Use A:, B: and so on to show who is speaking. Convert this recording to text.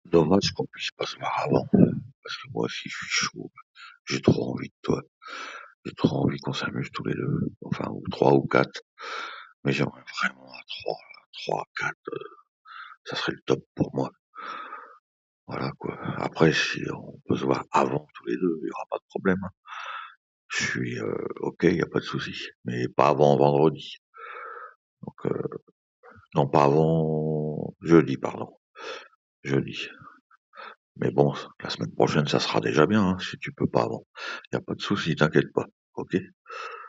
A: Dommage qu'on puisse pas se voir avant, parce que moi aussi je suis chaud, j'ai trop envie de toi, j'ai trop envie qu'on s'amuse tous les deux, enfin, ou trois ou quatre, mais j'aimerais vraiment à trois, quatre, ça serait le top pour moi. Voilà quoi. Après, si on peut se voir avant tous les deux, il y aura pas de problème, hein. Je suis ok, il y a pas de souci, mais pas avant vendredi. Donc non, pas avant jeudi, pardon, jeudi. Mais bon, la semaine prochaine, ça sera déjà bien, hein, si tu peux pas avant. Y a pas de souci, t'inquiète pas. Ok?